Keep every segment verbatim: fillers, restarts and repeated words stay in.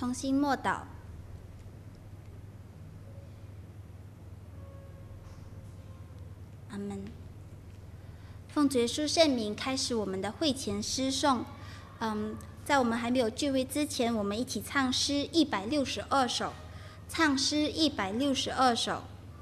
同心默祷。阿门。奉主耶稣圣名，开始我们的会前诗颂。嗯，在我们还没有聚会之前，我们一起唱诗一百六十二首，唱诗一百六十二首。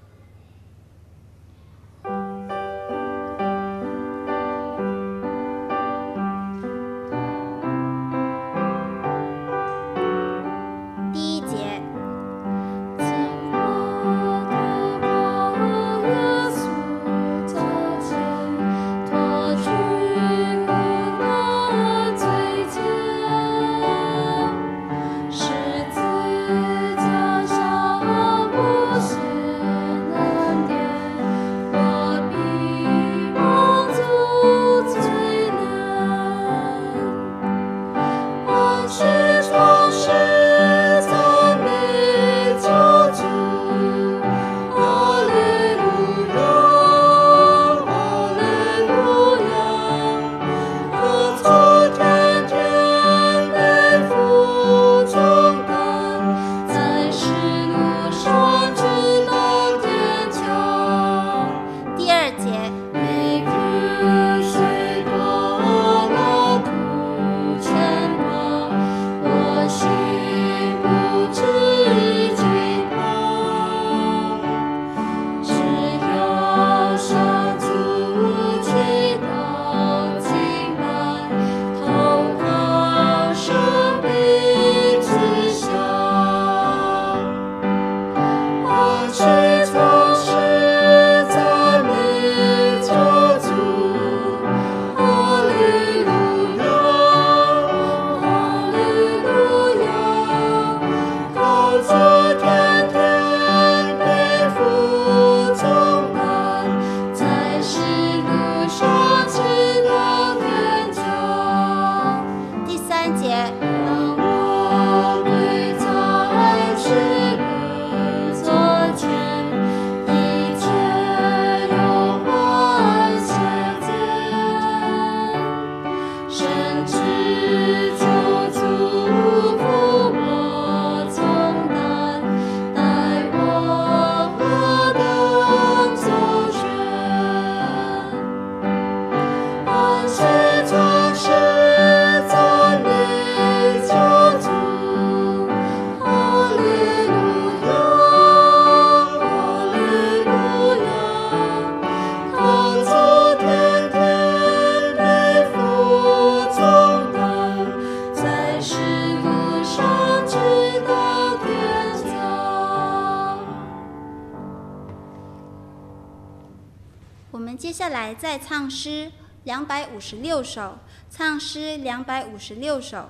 接下来再唱诗两百五十六首，唱诗两百五十六首。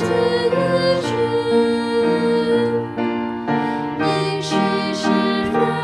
是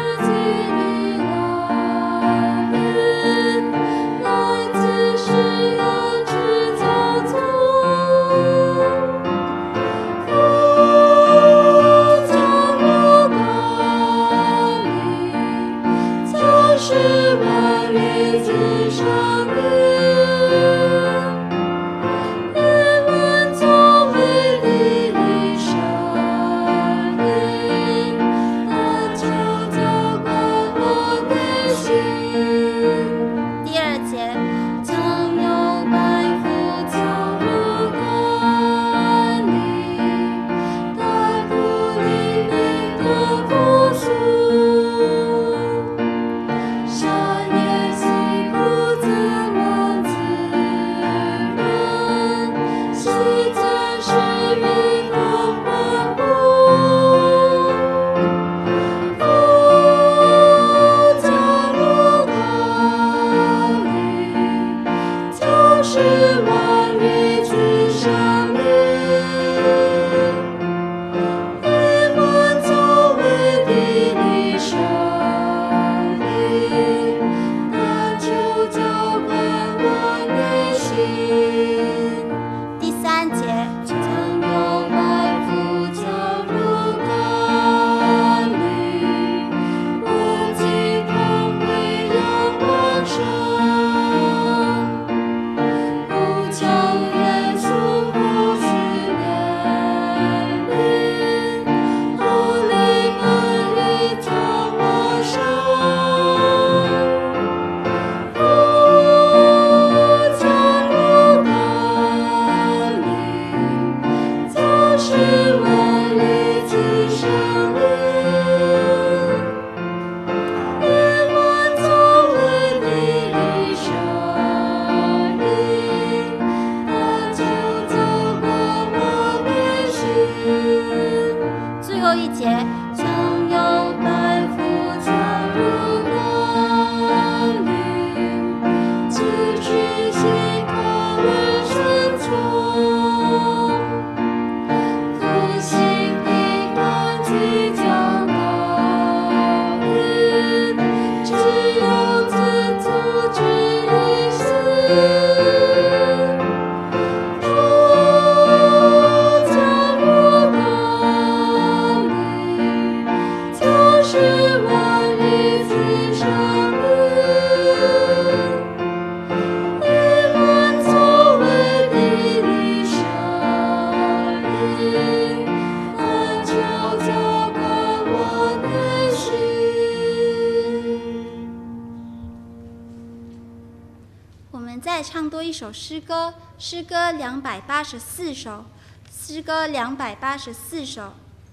首诗歌，诗歌两百八十四首，诗歌两百八十四首。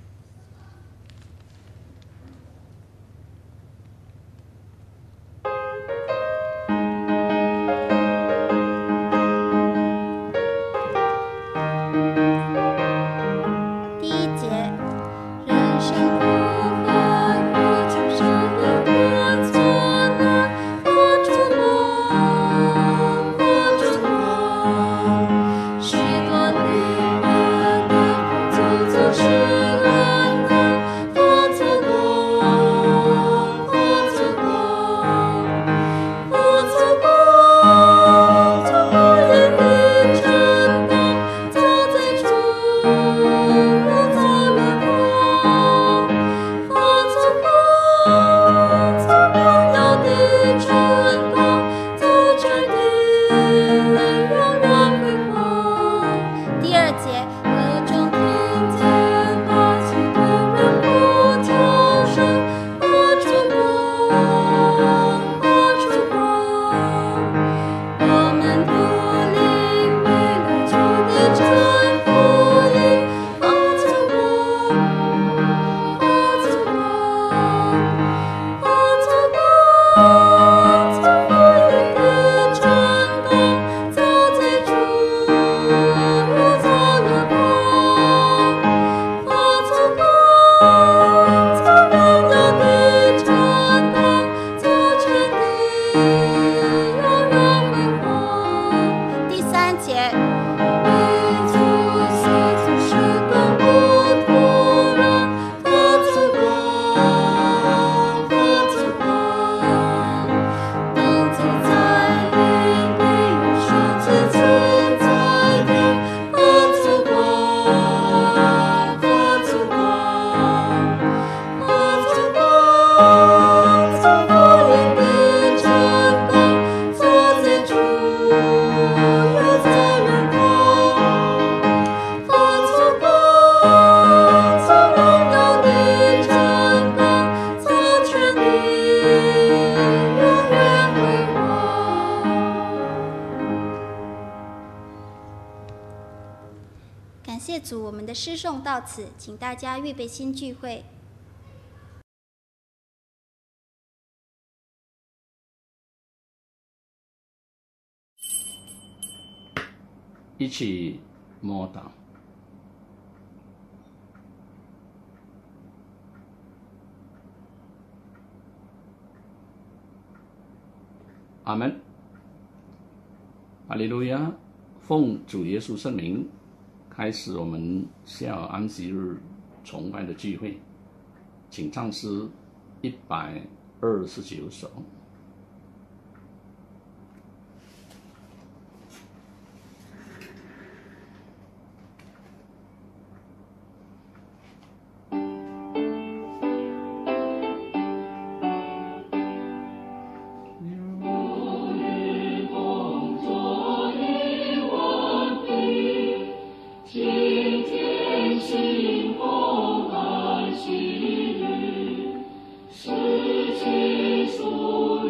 感谢主，我们的诗颂到此，请大家预备心聚会。 一起默祷。阿门。哈利路亚！奉主耶稣圣名，开始我们下安息日崇拜的聚会，请唱诗一百二十九首。 世界所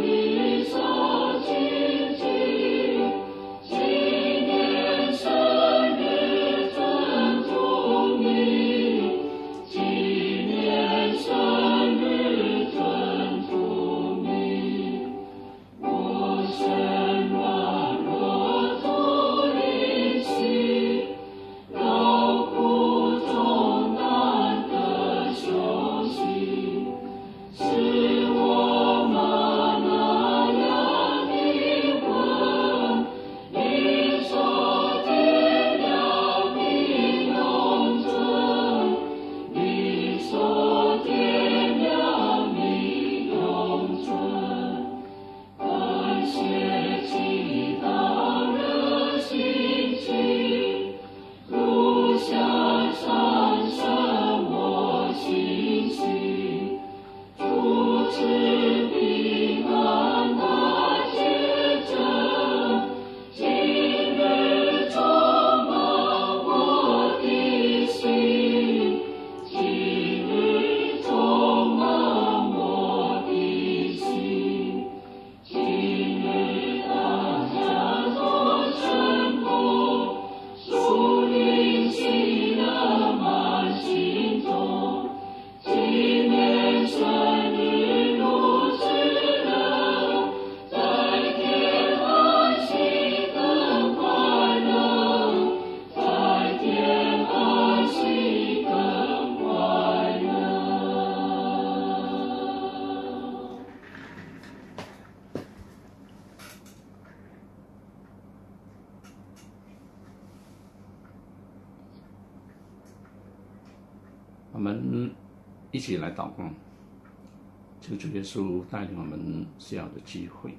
们一起来祷告，求主耶稣带领我们需要的机会。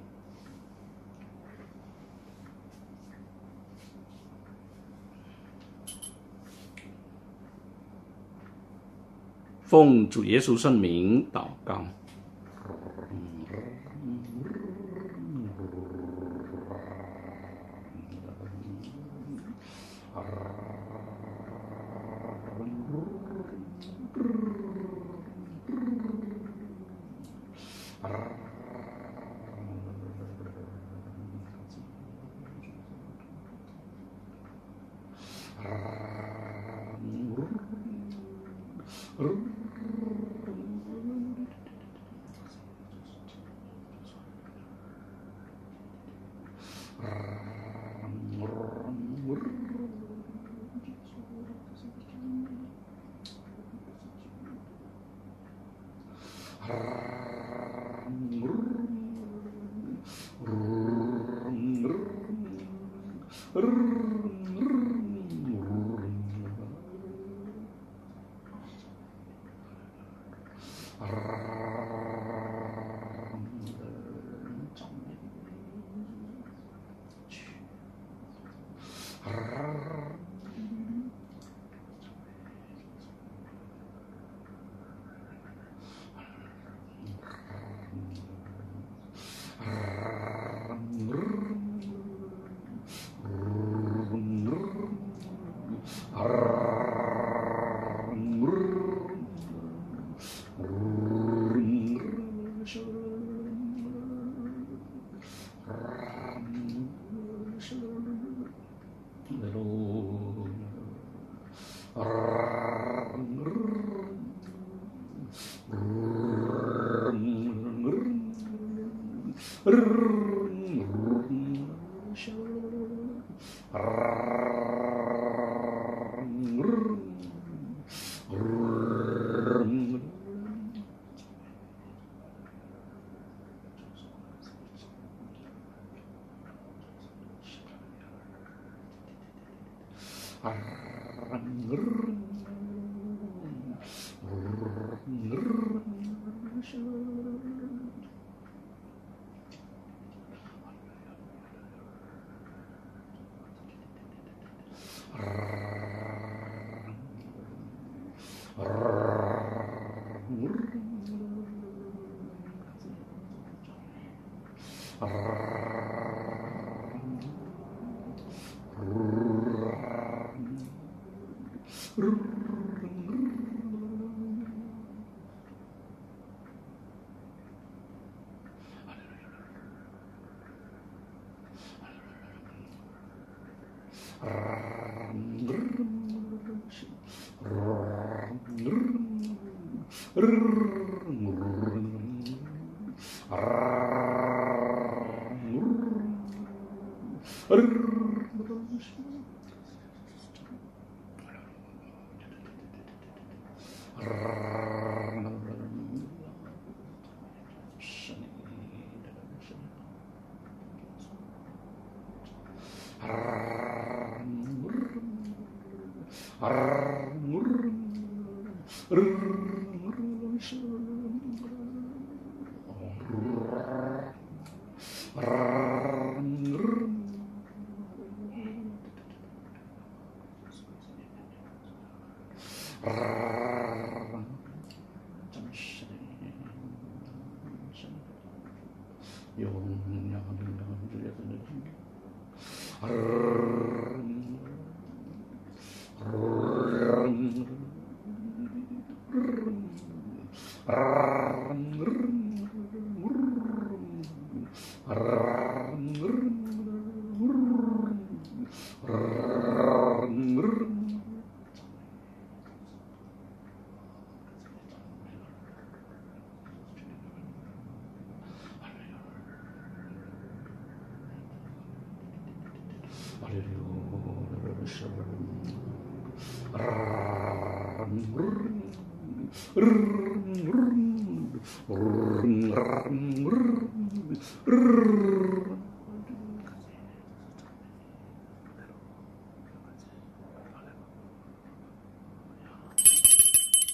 奉主耶稣圣名祷告。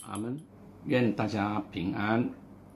阿们，愿大家平安。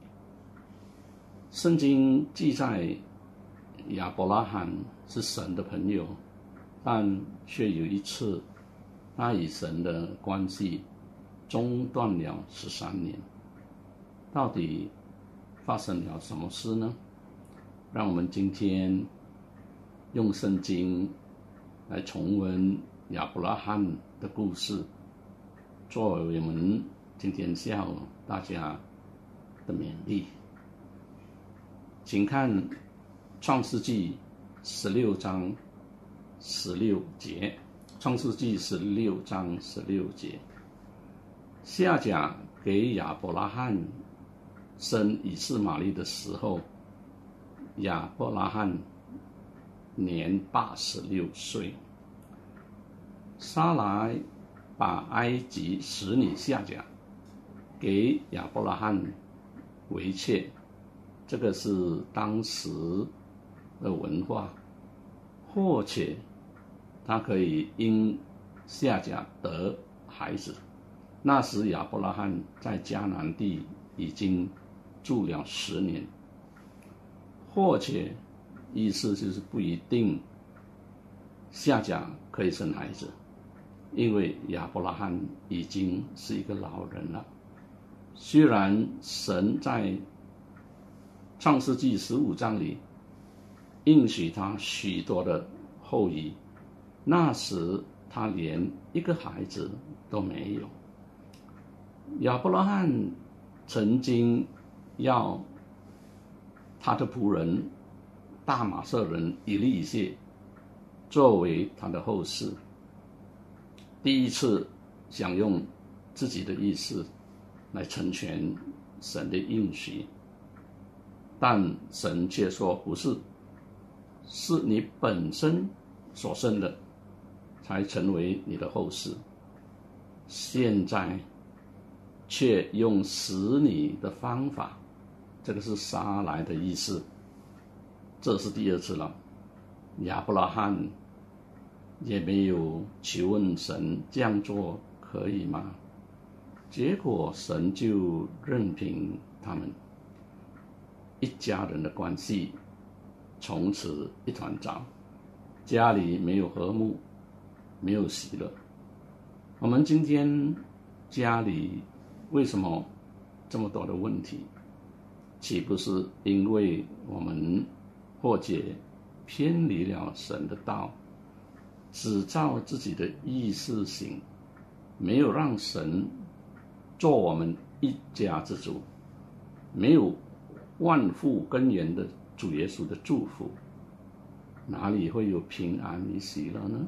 圣经记载亚伯拉罕是神的朋友，但却有一次他与神的关系中断了十三年。到底发生了什么事呢？让我们今天用圣经来重温亚伯拉罕的故事，作为我们今天下午大家的勉励。请看创世纪十六章十六节，创世纪十六章十六节，夏甲给亚伯拉罕生以斯玛利的时候，亚伯拉罕年八十六岁。撒来把埃及使女夏甲给亚伯拉罕为妾，这个是当时的文化，或且他可以因夏甲得孩子。那时亚伯拉罕在迦南地已经住了十年，或且意思就是不一定夏甲可以生孩子，因为亚伯拉罕已经是一个老人了。虽然神在创世纪十五章里应许他许多的后裔，那时他连一个孩子都没有。亚伯拉罕曾经要他的仆人大马色人以利以谢作为他的后嗣，第一次想用自己的意思来成全神的应许，但神却说不是，是你本身所生的才成为你的后嗣。现在却用使你的方法，这个是撒来的意思，这是第二次了。亚伯拉罕也没有求问神这样做可以吗？结果神就任凭他们一家人的关系从此一团糟，家里没有和睦，没有喜乐。我们今天家里为什么这么多的问题？岂不是因为我们或者偏离了神的道，只照自己的意思行，没有让神做我们一家之主，没有万富根源的主耶稣的祝福，哪里会有平安与喜乐呢？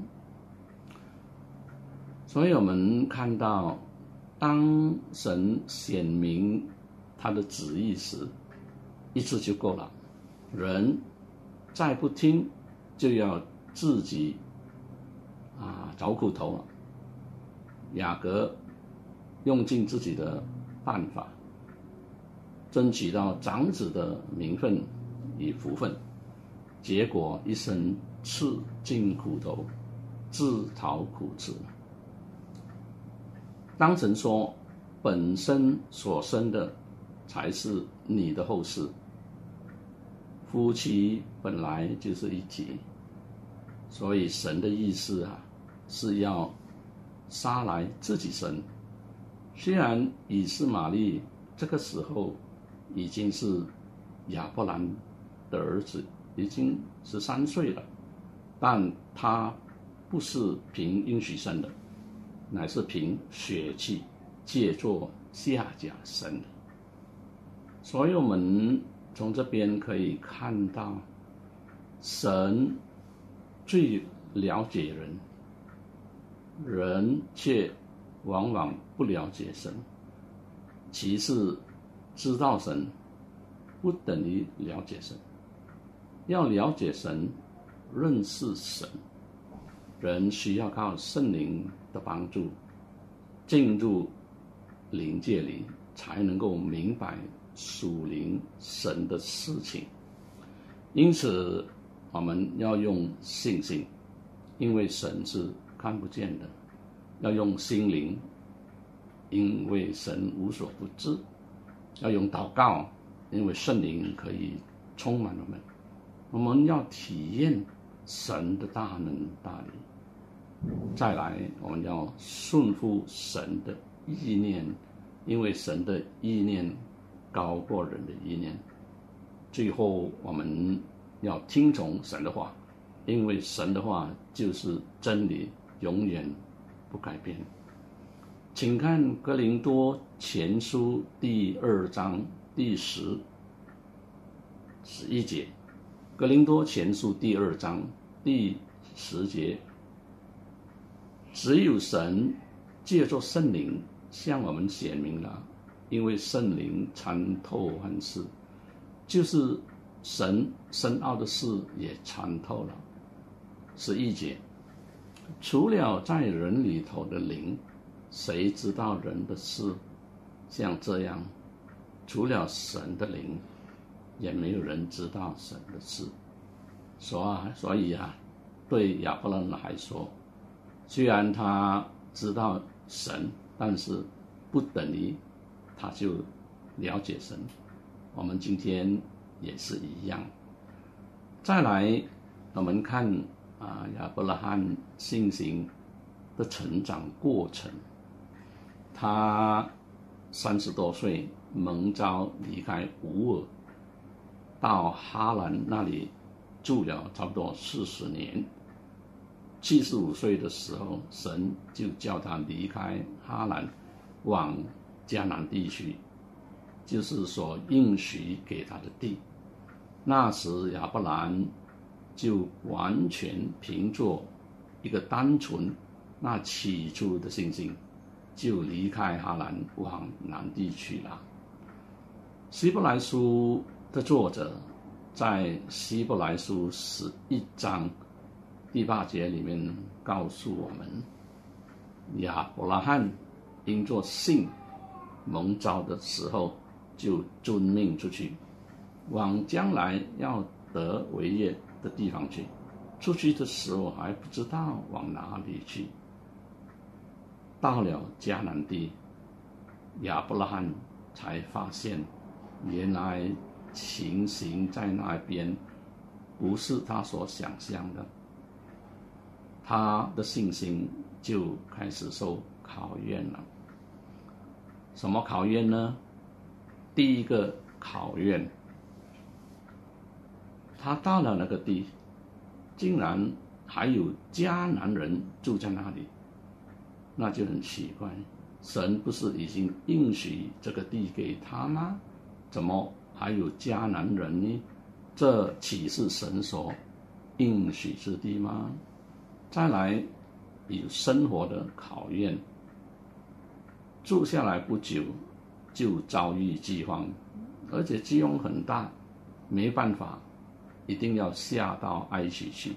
所以我们看到，当神显明他的旨意时，一次就够了。人再不听，就要自己啊找苦头了。雅各用尽自己的办法，争取到长子的名分与福分，结果一生吃尽苦头，自讨苦吃。当神说本身所生的才是你的后嗣，夫妻本来就是一体，所以神的意思啊，是要撒来自己生。虽然以斯玛利这个时候已经是亚伯兰的儿子，已经十三岁了，但他不是凭应许生的，乃是凭血气借作夏甲生的。所以我们从这边可以看到，神最了解人，人却往往不了解神。其次，知道神不等于了解神，要了解神，认识神，人需要靠圣灵的帮助，进入灵界里，才能够明白属灵神的事情。因此我们要用信心，因为神是看不见的，要用心灵因为神无所不知；要用祷告，因为圣灵可以充满我们。我们要体验神的大能大力。再来，我们要顺服神的意念，因为神的意念高过人的意念。最后，我们要听从神的话，因为神的话就是真理，永远不改变。请看哥林多前书第二章第十十一节。哥林多前书第二章第十节，只有神借着圣灵向我们显明了，因为圣灵参透万事，就是神深奥的事也参透了。十一节，除了在人里头的灵，谁知道人的事？像这样，除了神的灵，也没有人知道神的事。所以啊，对亚伯兰来说，虽然他知道神，但是不等于他就了解神。我们今天也是一样。再来，我们看啊亚伯拉罕信心的成长过程。他三十多岁蒙召离开乌尔，到哈兰那里住了差不多四十年。七十五岁的时候，神就叫他离开哈兰，往迦南地去，就是所应许给他的地。那时亚伯兰就完全凭着一个单纯那起初的信心，就离开哈兰往南地去了。希伯来书的作者在希伯来书十一章第八节里面告诉我们，亚伯拉罕因着信蒙召的时候，就遵命出去，往将来要得为业的地方去。出去的时候还不知道往哪里去。到了迦南地，亚伯拉罕才发现，原来情形在那边不是他所想象的。他的信心就开始受考验了。什么考验呢？第一个考验，他到了那个地，竟然还有迦南人住在那里，那就很奇怪。神不是已经应许这个地给他吗？怎么还有迦南人呢？这岂是神所应许之地吗？再来，有生活的考验。住下来不久，就遭遇饥荒，而且饥荒很大，没办法，一定要下到埃及去。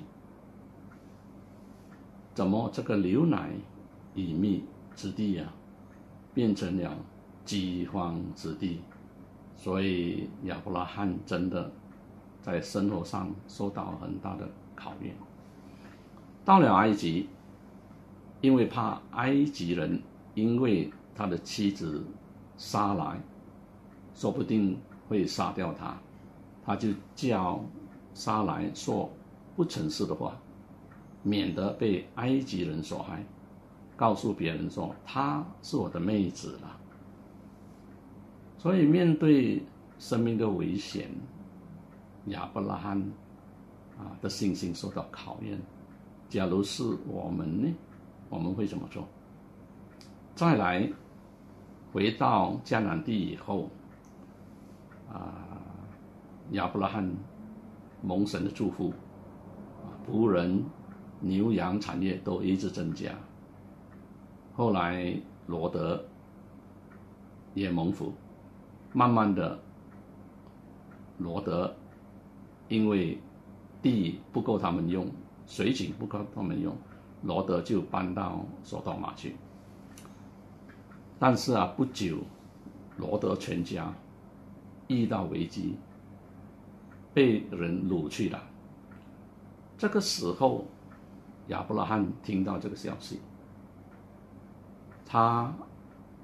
怎么这个流奶与蜜之地啊，变成了饥荒之地？所以亚伯拉罕真的在生活上受到很大的考验。到了埃及，因为怕埃及人因为他的妻子撒来说不定会杀掉他，他就叫撒来说不诚实的话，免得被埃及人所害，告诉别人说她是我的妹子了。所以面对生命的危险，亚伯拉罕啊的信心受到考验。假如是我们呢，我们会怎么做？再来，回到迦南地以后，啊，亚伯拉罕蒙神的祝福，仆人、牛羊产业都一直增加。后来罗德也蒙福，慢慢的，罗德因为地不够他们用，水井不够他们用，罗德就搬到索多玛去。但是啊，不久，罗德全家遇到危机，被人掳去了。这个时候，亚伯拉罕听到这个消息，他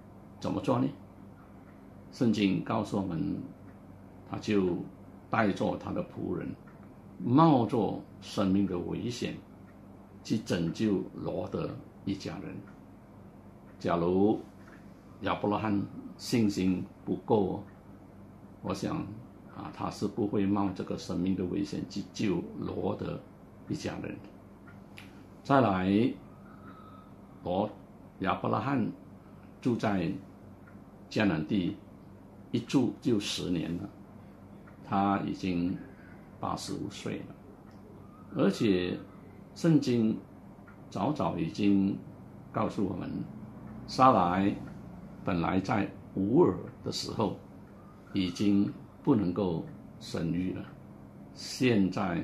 怎么做呢？圣经告诉我们，他就带着他的仆人，冒着生命的危险，去拯救罗德一家人。假如亚伯拉罕信心不够，我想啊，他是不会冒这个生命的危险去救罗德一家人。再来，罗亚伯拉罕住在迦南地，一住就十年了，他已经八十五岁了，而且圣经早早已经告诉我们，撒来本来在无耳的时候已经不能够生育了，现在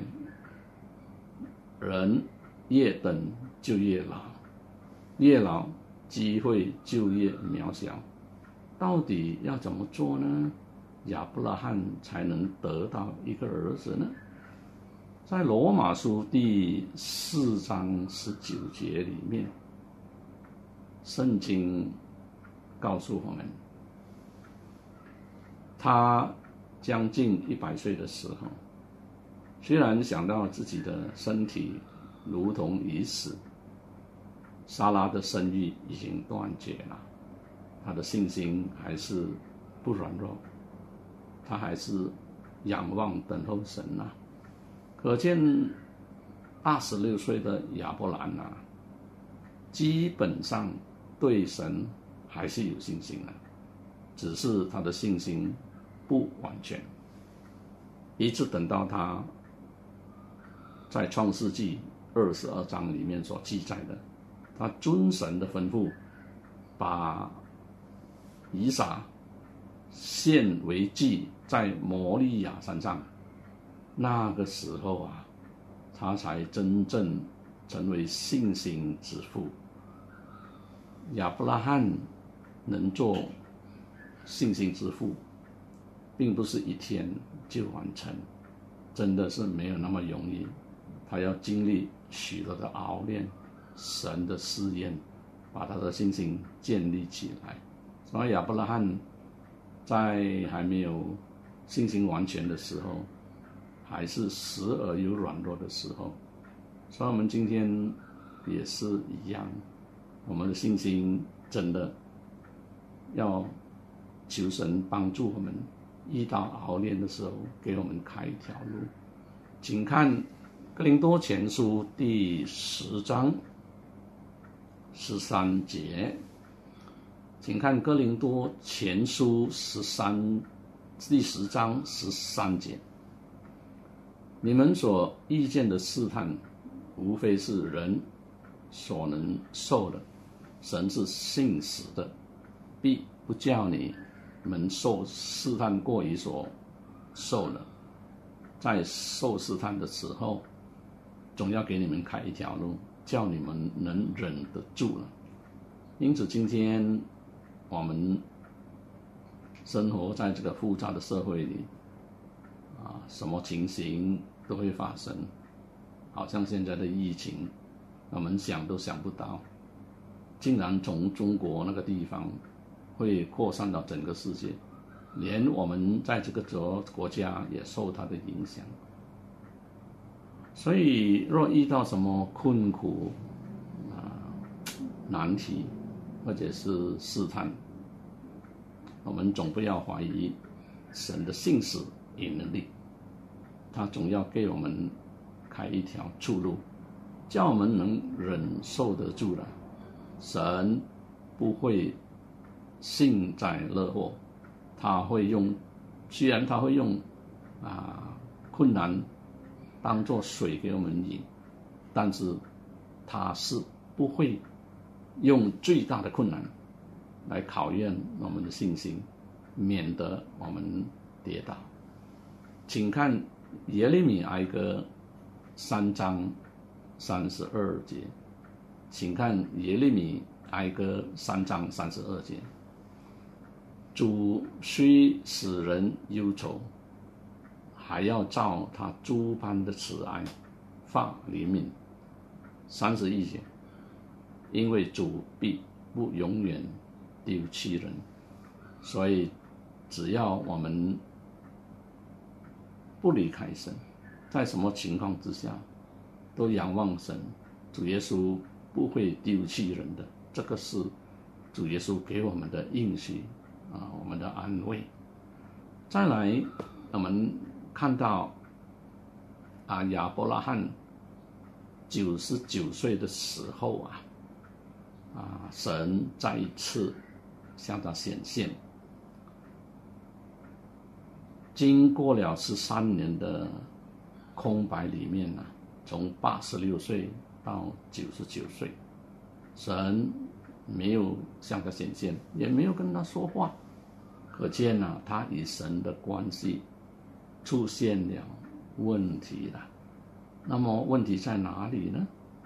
人越等就越老，越老机会就越渺小。到底要怎么做呢？亚伯拉罕才能得到一个儿子呢？在罗马书第四章十九节里面，圣经告诉我们，他将近一百岁的时候，虽然想到自己的身体如同已死，撒拉的生育已经断绝了，他的信心还是不软弱，他还是仰望等候神啊。可见二十六岁的亚伯兰啊，基本上对神还是有信心的，只是他的信心不完全。一直等到他在创世纪二十二章里面所记载的，他遵神的吩咐，把以撒献为祭在摩利亚山上，那个时候啊，他才真正成为信心之父。亚伯拉罕能做信心之父，并不是一天就完成，真的是没有那么容易。他要经历许多的熬炼，神的试验，把他的信心建立起来。所以亚伯拉罕在还没有信心完全的时候，还是时而有软弱的时候。所以我们今天也是一样，我们的信心真的要求神帮助我们，遇到熬炼的时候给我们开一条路。请看哥林多前书第十章十三节，请看哥林多前书十三第十章十三节，你们所遇见的试探，无非是人所能受的，神是信实的，必不叫你们受试探过于所受的。在受试探的时候，总要给你们开一条路，叫你们能忍得住了。因此今天我们生活在这个复杂的社会里啊，什么情形都会发生，好像现在的疫情，我们想都想不到，竟然从中国那个地方会扩散到整个世界，连我们在这个国家也受它的影响。所以若遇到什么困苦啊、难题或者是试探，我们总不要怀疑神的信实与能力，他总要给我们开一条出路，叫我们能忍受得住了。神不会幸灾乐祸，他会用，虽然他会用啊困难当作水给我们饮，但是他是不会用最大的困难来考验我们的信心，免得我们跌倒。请看耶利米哀歌三章三十二节，请看耶利米哀歌三章三十二节，主虽使人忧愁，还要照他诸般的慈爱发怜悯。三十一节，因为主必不永远丢弃人， 所以只要我们不离开神，在什么情况之下都仰望神，主耶稣不会丢弃人的，这个是主耶稣给我们的应许啊，我们的安慰。再来，我们看到啊，亚伯拉罕九十九岁的时候啊，啊，神再一次向他显现。经过了十三年的空白里面呢、啊，从八十六岁到九十九岁，神没有向他显现，也没有跟他说话，可见呢、啊，他与神的关系出现了问题了。那么问题在哪里呢？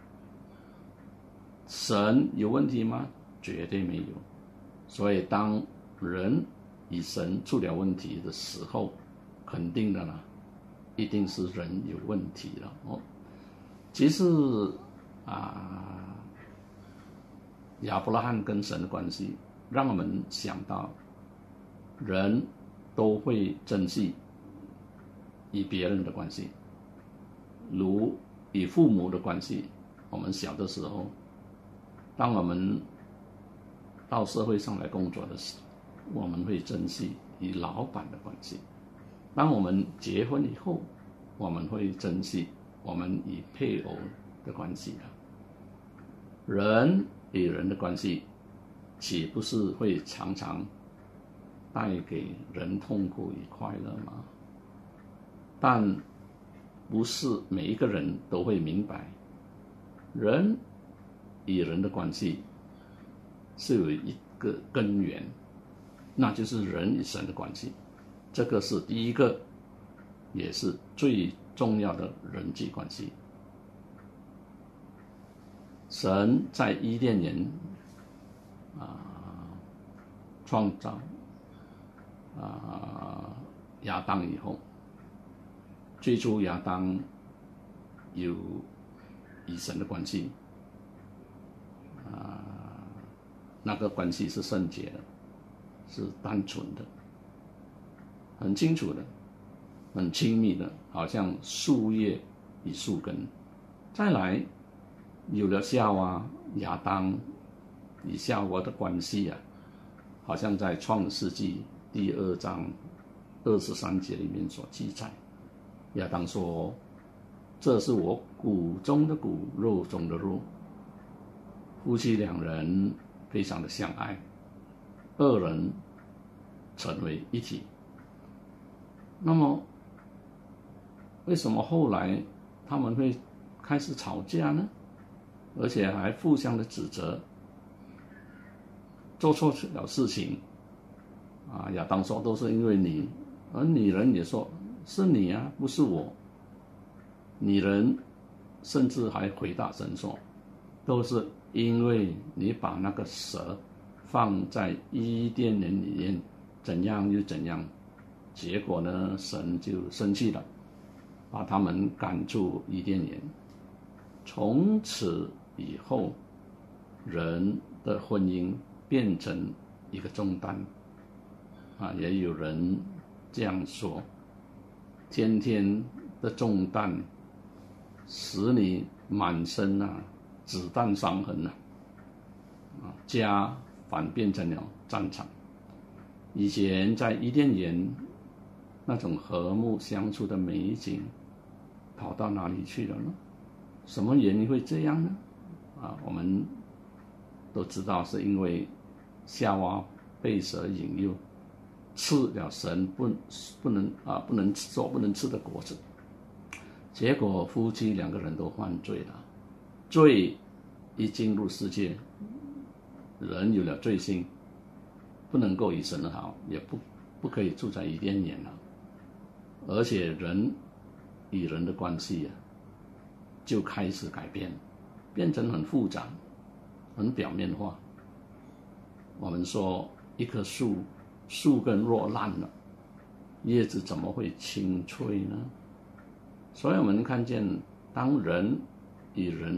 神有问题吗？绝对没有。所以当人与神出了问题的时候，肯定的啦，一定是人有问题了哦。其实啊，亚伯拉罕跟神的关系，让我们想到，人都会珍惜与别人的关系，如与父母的关系。我们小的时候，当我们到社会上来工作的时候，我们会珍惜与老板的关系。当我们结婚以后，我们会珍惜我们与配偶的关系啊。人与人的关系，岂不是会常常带给人痛苦与快乐吗？但不是每一个人都会明白，人与人的关系是有一个根源，那就是人与神的关系。这个是第一个，也是最重要的人际关系。神在伊甸园啊创造啊亚当以后，最初亚当有与神的关系啊，那个关系是圣洁的，是单纯的，很清楚的，很亲密的，好像树叶与树根。再来有了夏娃、亚当与夏娃的关系啊，好像在创世纪第二章二十三节里面所记载。亚当说：“这是我骨中的骨，肉中的肉。”夫妻两人非常的相爱，二人成为一体。那么，为什么后来他们会开始吵架呢？而且还互相的指责，做错了事情啊，亚当说都是因为你，而女人也说是你啊，不是我。女人甚至还回答神说，都是因为你把那个蛇放在伊甸园里面，怎样又怎样。结果呢，神就生气了，把他们赶出伊甸园。从此以后，人的婚姻变成一个重担啊，也有人这样说，天天的重担使你满身啊子弹伤痕啊，啊，家反变成了战场。以前在伊甸园那种和睦相处的美景，跑到哪里去了呢？什么原因会这样呢？啊，我们都知道是因为夏娃被蛇引诱，吃了神不不能啊不能做不能吃的果子，结果夫妻两个人都犯罪了。罪一进入世界，人有了罪性，不能够与神好，也不不可以住在伊甸园了。而且人与人的关系啊，就开始改变，变成很复杂，很表面化。我们说一棵树，树根若烂了，叶子怎么会青翠呢？所以我们看见，当人与人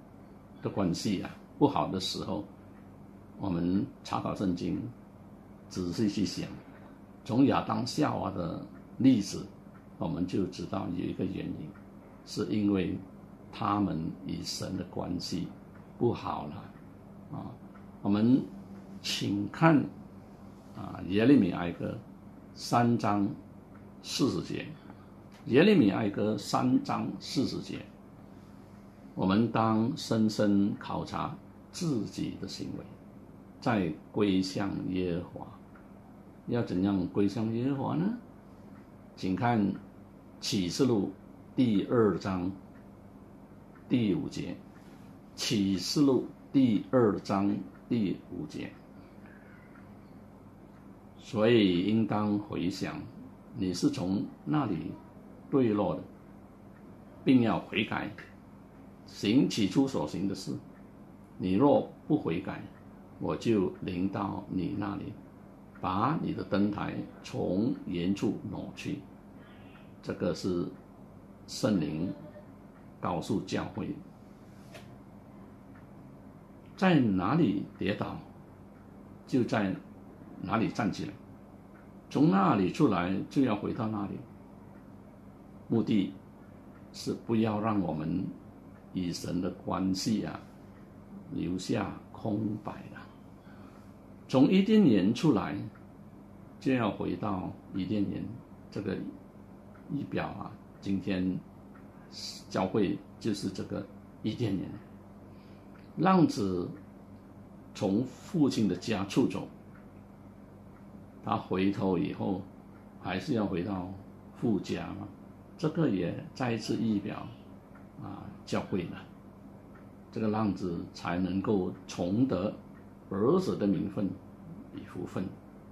的关系啊不好的时候，我们查考圣经， 仔细去想，从亚当夏娃的例子，我们就知道有一个原因，是因为他们与神的关系不好了啊。我们请看啊耶利米哀歌三章四十节，耶利米哀歌三章四十节，我们当深深考察自己的行为，再归向耶和华。要怎样归向耶和华呢？请看启示录第二章第五节，启示录第二章第五节。所以应当回想你是从那里坠落的，并要悔改，行起初所行的事。你若不悔改，我就临到你那里，把你的灯台从原处挪去。这个是圣灵告诉教会，在哪里跌倒，就在哪里站起来，从那里出来就要回到那里。目的是不要让我们与神的关系啊留下空白了。从伊甸园出来，就要回到伊甸园。这个仪表啊，今天教会就是这个伊甸园。浪子从父亲的家出走，他回头以后还是要回到父家嘛，这个也再一次预表啊教会了。这个浪子才能够重得儿子的名分与福分。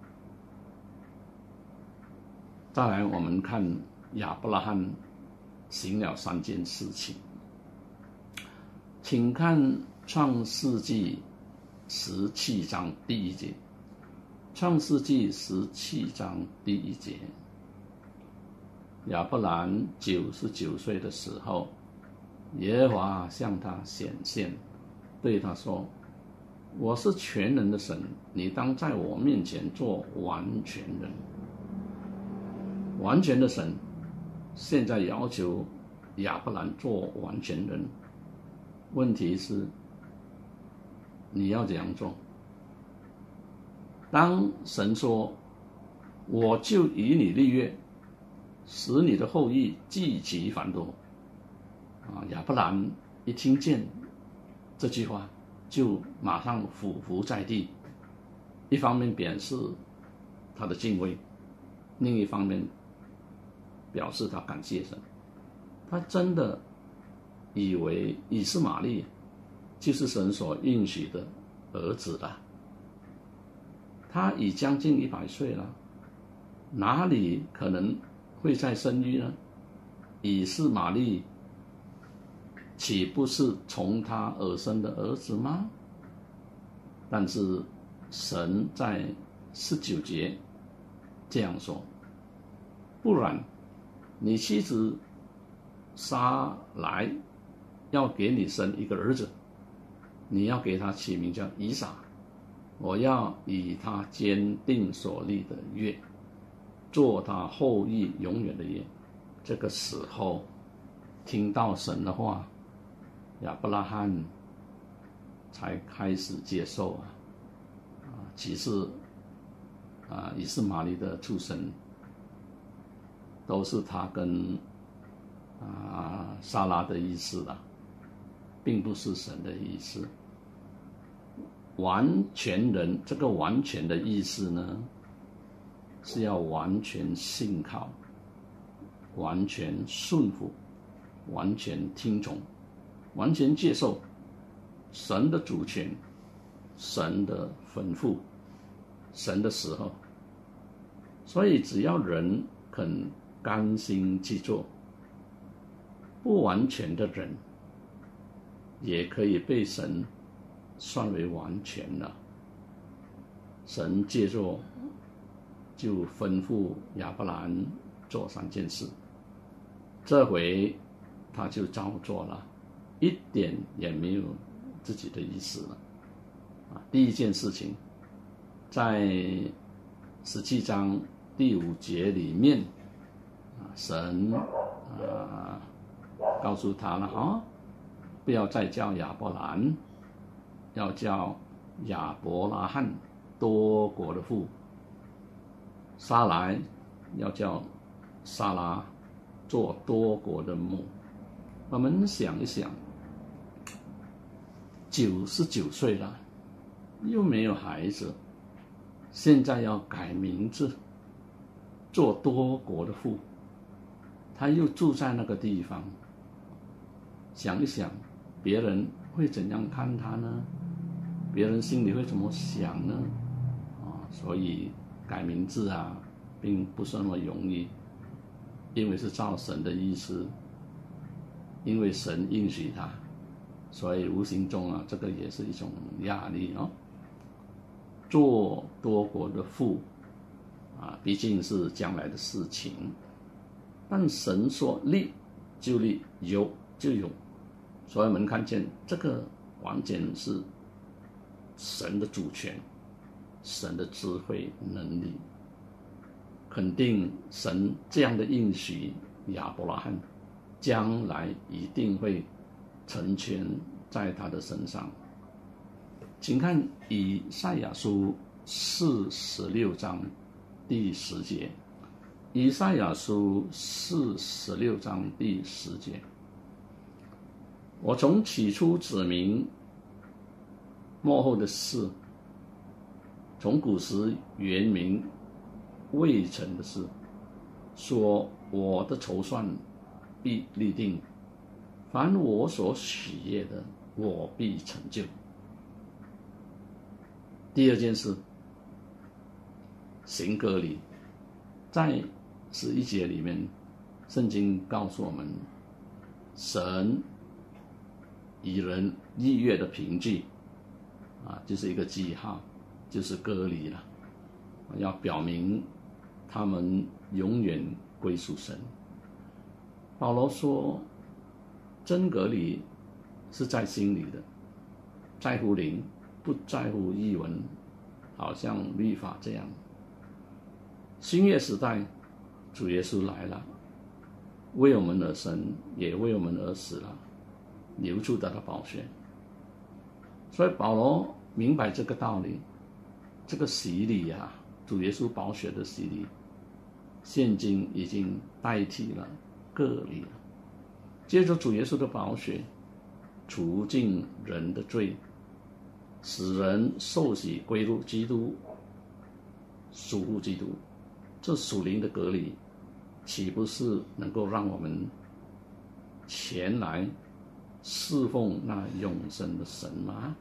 再来我们看亚伯拉罕行了三件事情，请看创世纪十七章第一节。创世纪十七章第一节，亚伯兰九十九岁的时候，耶和华向他显现，对他说：我是全能的神，你当在我面前做完全人。完全的神现在要求亚伯兰做完全人，问题是你要怎样做？当神说我就与你立约，使你的后裔极其繁多啊，亚伯兰一听见这句话就马上俯伏在地，一方面表示他的敬畏，另一方面表示他感谢神。他真的以为以斯玛利就是神所应许的儿子了。他已将近一百岁了，哪里可能会再生育呢？以斯玛利岂不是从他而生的儿子吗？但是神在十九节这样说：不然你妻子撒来要给你生一个儿子，你要给他起名叫以撒，我要以他坚定所立的约，做他后裔永远的约。这个时候听到神的话，亚伯拉罕才开始接受啊，啊，其实啊，以斯玛利的出生都是他跟啊撒拉的意思啦，并不是神的意思。完全人这个完全的意思呢，是要完全信靠，完全顺服，完全听从，完全接受神的主权，神的吩咐，神的时候。所以只要人肯甘心去做，不完全的人也可以被神算为完全了。神借着就吩咐亚伯兰做三件事，这回他就照做了，一点也没有自己的意思了。啊，第一件事情，在十七章第五节里面，啊，神啊告诉他了啊，不要再叫亚伯兰，要叫亚伯拉罕，多国的父。撒来要叫撒拉，做多国的母。我们想一想，九十九岁了，又没有孩子，现在要改名字，做多国的父，他又住在那个地方。想一想，别人会怎样看他呢？别人心里会怎么想呢？啊，所以改名字啊，并不是那么容易，因为是照神的意思，因为神应许他，所以无形中啊，这个也是一种压力哦。做多国的父啊，毕竟是将来的事情，但神说立就立，有就有，所以我们看见这个完全是神的主权，神的智慧能力，肯定神这样的应许亚伯拉罕将来一定会成全在他的身上。请看以赛亚书四十六章第十节，以赛亚书四十六章第十节，我从起初指明末后的事，从古时原明未成的事，说我的筹算必立定，凡我所喜悦的，我必成就。第二件事，行割礼，在十一节里面，圣经告诉我们，神以人逾越的凭据啊，就是一个记号，就是割礼了，要表明他们永远归属神。保罗说，真割礼是在心里的，在乎灵，不在乎译文，好像律法这样。新约时代，主耶稣来了，为我们而生，也为我们而死了，流出他的宝血。所以保罗明白这个道理，这个洗礼啊，主耶稣宝血的洗礼，现今已经代替了割礼了。接着主耶稣的宝血除尽人的罪，使人受洗归入基督，属乎基督。这属灵的割礼，岂不是能够让我们前来侍奉那永生的神吗？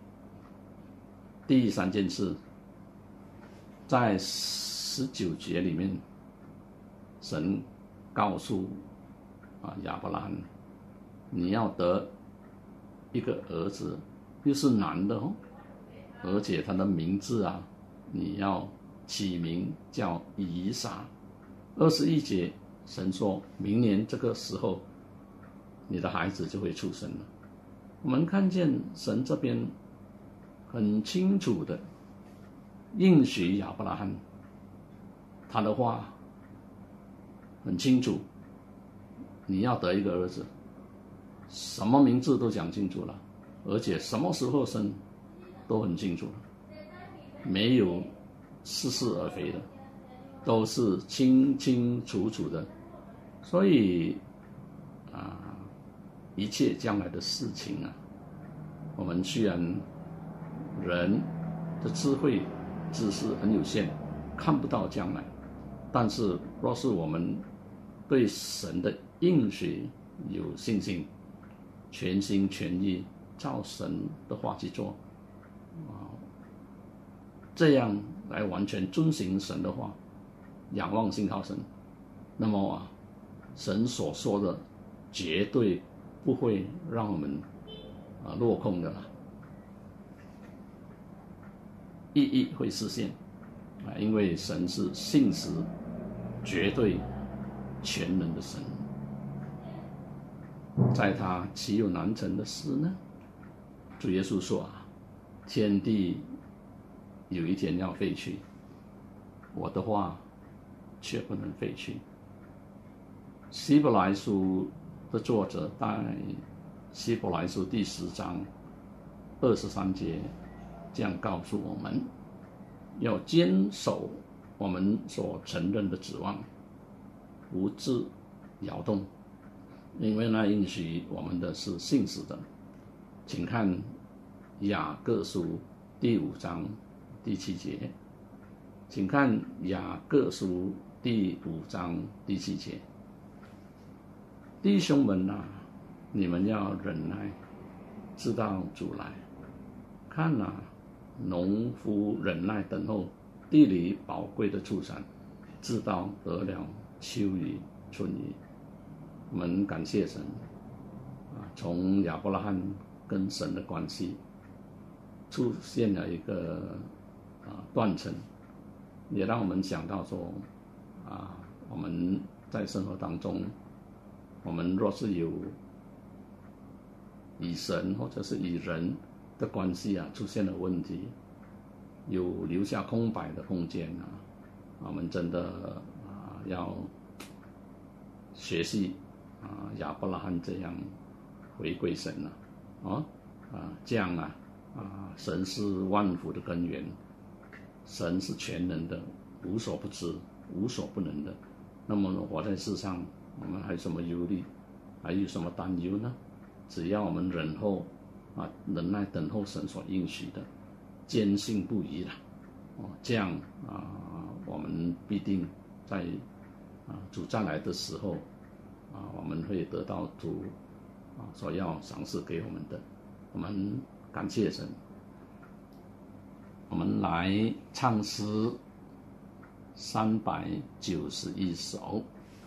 第三件事，在十九节里面，神告诉啊亚伯拉罕，你要得一个儿子，又是男的哦，而且他的名字啊，你要起名叫以撒。二十一节，神说明年这个时候，你的孩子就会出生了。我们看见神这边很清楚的应许亚伯拉罕，他的话很清楚，你要得一个儿子，什么名字都讲清楚了，而且什么时候生都很清楚了，没有似是而非的，都是清清楚楚的。所以啊，一切将来的事情啊，我们虽然人的智慧知识很有限，看不到将来，但是若是我们对神的应许有信心，全心全意照神的话去做啊，这样来完全遵行神的话，仰望信靠神，那么啊，神所说的绝对不会让我们啊落空的啦，一一会实现啊，因为神是信实、绝对、全能的神，在他岂有难成的事呢？主耶稣说啊，天地有一天要废去， 我的话却不能废去。希伯来书的作者在希伯来书第十章二十三节这样告诉我们，要坚守我们所承认的指望，不致摇动，因为那应许我们的是信实的。请看雅各书第五章第七节，请看雅各书第五章第七节。弟兄们啊，你们要忍耐，直到主来。看啊，农夫忍耐等候地里宝贵的出产，直到得了秋雨春雨。我们感谢神啊，从亚伯拉罕跟神的关系出现了一个啊断层，也让我们想到说啊，我们在生活当中，我们若是有与神或者是与人的关系啊出现了问题，有留下空白的空间啊，我们真的啊要学习啊亚伯拉罕这样回归神了啊啊这样啊啊神是万福的根源，神是全能的，无所不知，无所不能的。那么活在世上，我们还有什么忧虑，还有什么担忧呢？只要我们忍候啊，忍耐等候神所应许的，坚信不疑了，哦，这样啊，我们必定在啊主再来的时候啊，我们会得到主啊所要赏赐给我们的。我们感谢神。我们来唱诗三百九十一首。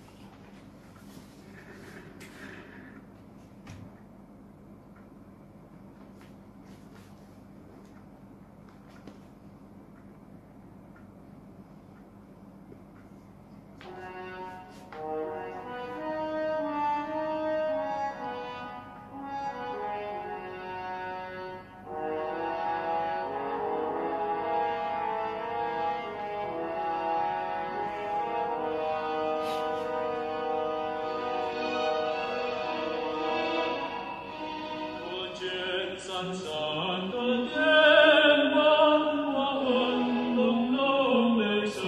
山上的天光，我闻浓浓雷声，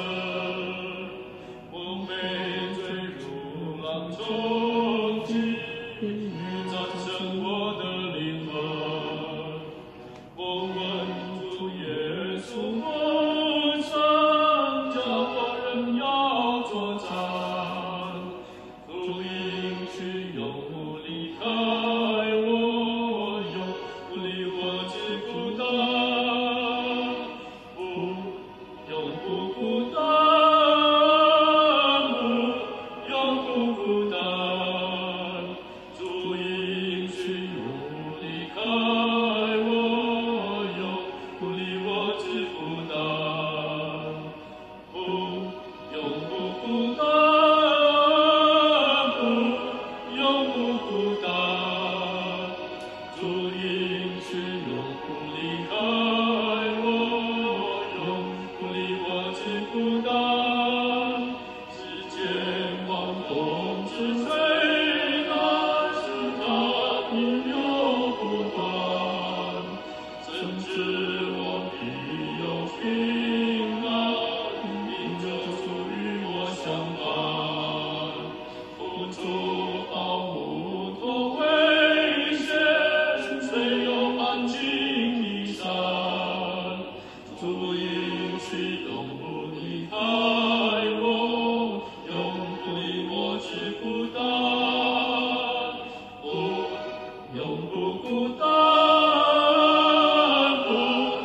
我被坠入浪冲击，雨战胜我的灵魂。我问主耶稣我上，叫我人要作战，主应许永不离开我。永不孤单，不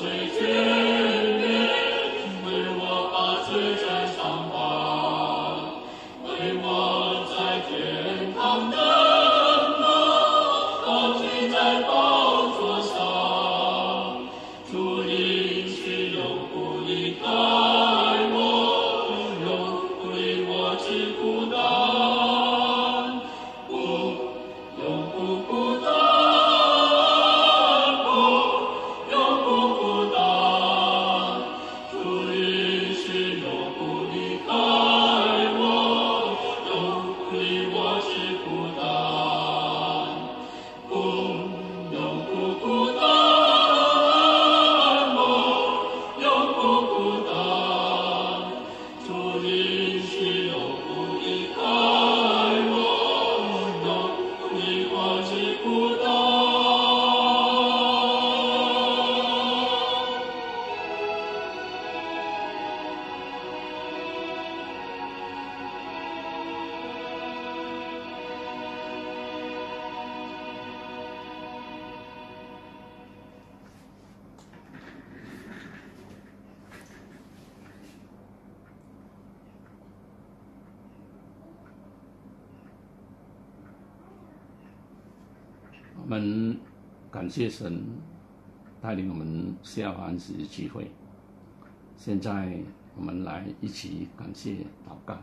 我们感谢神带领我们下安息聚会。现在我们来一起感谢祷告。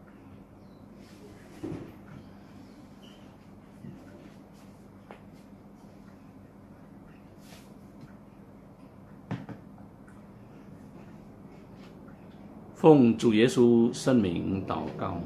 奉主耶稣圣名祷告。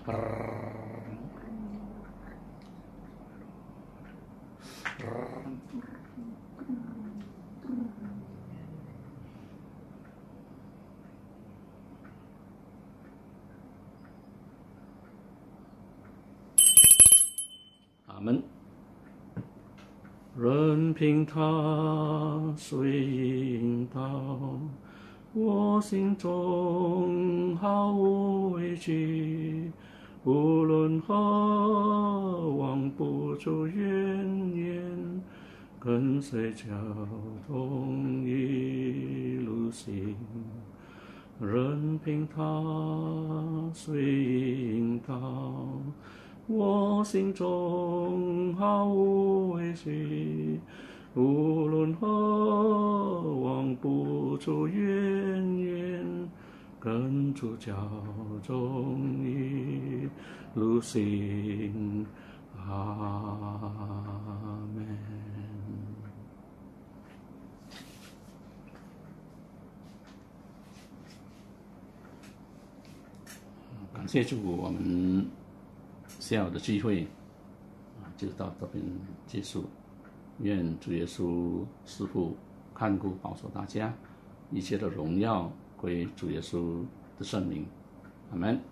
阿门。任凭它随引导，我心中毫无畏惧，无论何往不住远远，跟随交通一路行。任凭它随引导，我心中毫无畏惧，无论何往不住远远，跟主脚中一路行。阿门。感谢主，我们下午的聚会啊，就到这边结束。愿主耶稣师父看顾保守大家，一切的荣耀归主耶稣的圣名。阿门。